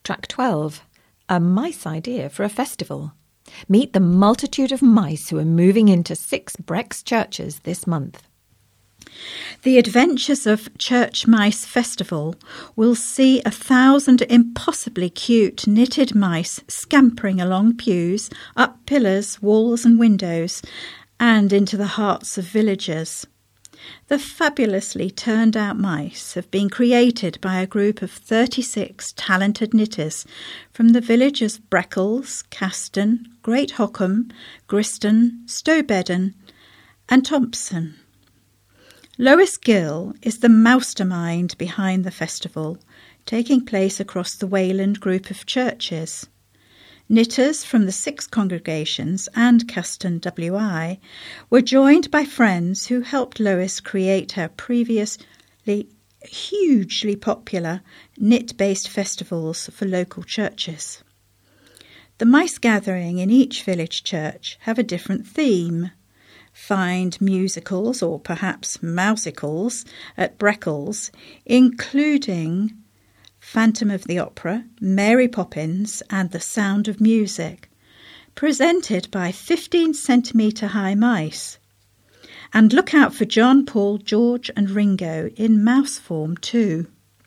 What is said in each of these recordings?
Track 12, a mice idea for a festival. Meet the multitude of mice who are moving into 6 Brex churches this month. The Adventures of Church Mice Festival will see 1,000 impossibly cute knitted mice scampering along pews, up pillars, walls and windows, and into the hearts of villagers. The fabulously turned-out mice have been created by a group of 36 talented knitters from the villages of Breckles, Caston, Great Hockham, Griston, Stow Bedden and Thompson. Lois Gill is the mastermind behind the festival, taking place across the Wayland group of churches. Knitters from the 6 congregations and Caston WI were joined by friends who helped Lois create her previously hugely popular knit-based festivals for local churches. The mice gathering in each village church have a different theme. Find musicals or perhaps mousicals at Breckles, including Phantom of the Opera, Mary Poppins and The Sound of Music, presented by 15-centimetre high mice. And look out for John, Paul, George and Ringo in mouse form too.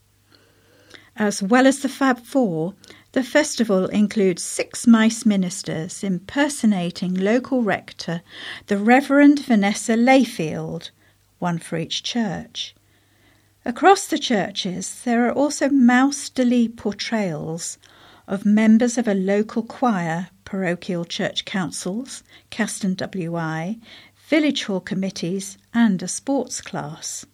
As well as the Fab Four, the festival includes 6 mice ministers impersonating local rector, the Reverend Vanessa Layfield, one for each church. Across the churches, there are also mouse-de-lis portrayals of members of a local choir, parochial church councils, Caston WI, village hall committees and a sports class.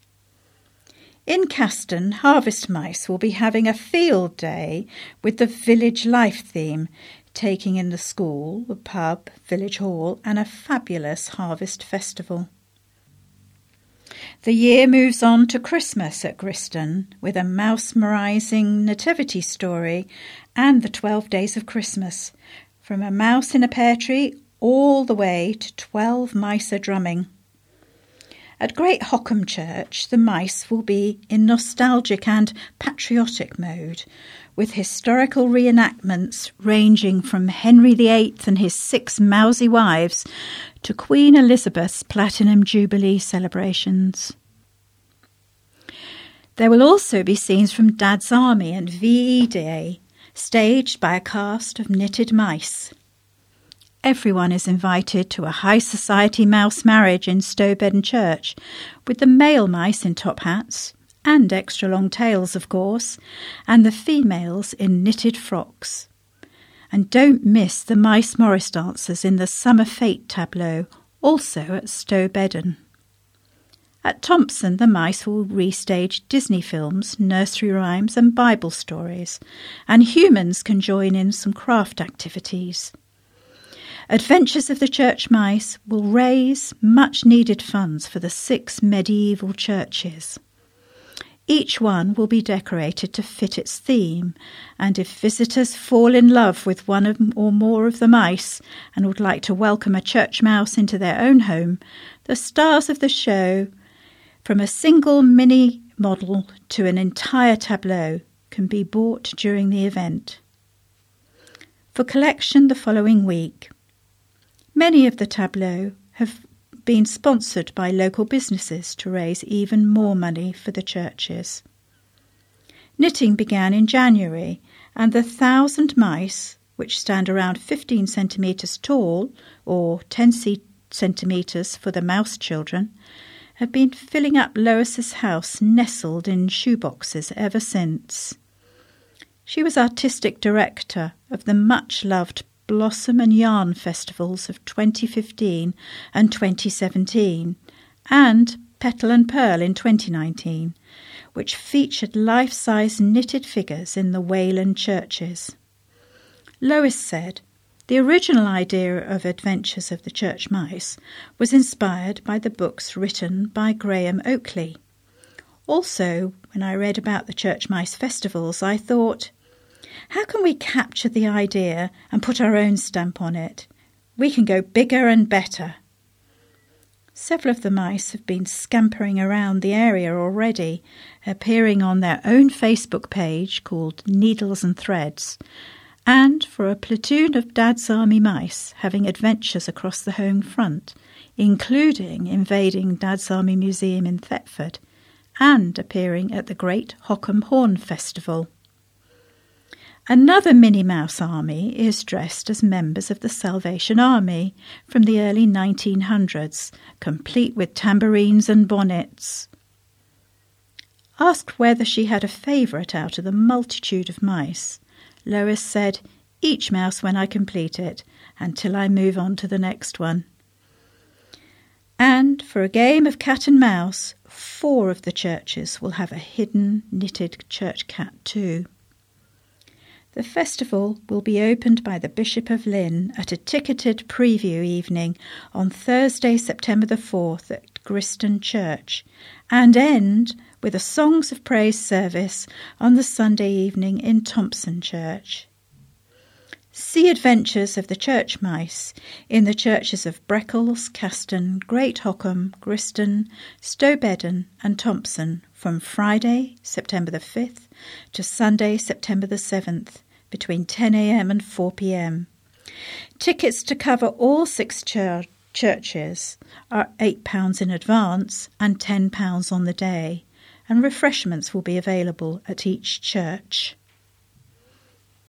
In Caston, Harvest Mice will be having a field day with the Village Life theme, taking in the school, the pub, village hall and a fabulous harvest festival. The year moves on to Christmas at Griston with a mouse-merising nativity story and the 12 Days of Christmas, from a mouse in a pear tree all the way to 12 mice a-drumming. At Great Hockham Church, the mice will be in nostalgic and patriotic mode, with historical reenactments ranging from Henry VIII and his 6 mousy wives to Queen Elizabeth's Platinum Jubilee celebrations. There will also be scenes from Dad's Army and VE Day, staged by a cast of knitted mice. Everyone is invited to a high society mouse marriage in Stow Bedden Church, with the male mice in top hats, and extra long tails, of course, and the females in knitted frocks. And don't miss the Mice Morris dancers in the Summer Fete tableau, also at Stow Bedden. At Thompson, the mice will restage Disney films, nursery rhymes and Bible stories, and humans can join in some craft activities. Adventures of the Church Mice will raise much-needed funds for the 6 medieval churches. Each one will be decorated to fit its theme, and if visitors fall in love with one or more of the mice and would like to welcome a church mouse into their own home, the stars of the show, from a single mini model to an entire tableau, can be bought during the event. For collection the following week, many of the tableaux have been sponsored by local businesses to raise even more money for the churches. Knitting began in January, and the 1,000 mice, which stand around 15 centimetres tall, or 10 centimetres for the mouse children, have been filling up Lois's house nestled in shoeboxes ever since. She was artistic director of the much-loved Blossom and Yarn festivals of 2015 and 2017, and Petal and Pearl in 2019, which featured life-size knitted figures in the Wayland churches. Lois said, "The original idea of Adventures of the Church Mice was inspired by the books written by Graham Oakley. Also, when I read about the Church Mice festivals, I thought, how can we capture the idea and put our own stamp on it? We can go bigger and better." Several of the mice have been scampering around the area already, appearing on their own Facebook page called Needles and Threads, and for a platoon of Dad's Army mice having adventures across the home front, including invading Dad's Army Museum in Thetford and appearing at the Great Hockham Horn Festival. Another Minnie Mouse army is dressed as members of the Salvation Army from the early 1900s, complete with tambourines and bonnets. Asked whether she had a favourite out of the multitude of mice, Lois said, "Each mouse when I complete it, until I move on to the next one." And for a game of cat and mouse, 4 of the churches will have a hidden knitted church cat too. The festival will be opened by the Bishop of Lynn at a ticketed preview evening on Thursday, September the 4th at Griston Church, and end with a Songs of Praise service on the Sunday evening in Thompson Church. See Adventures of the Church Mice in the churches of Breckles, Caston, Great Hockham, Griston, Stow Bedden and Thompson from Friday, September the 5th to Sunday, September the 7th, between 10 a.m. and 4 p.m. Tickets to cover all 6 churches are £8 in advance and £10 on the day, and refreshments will be available at each church.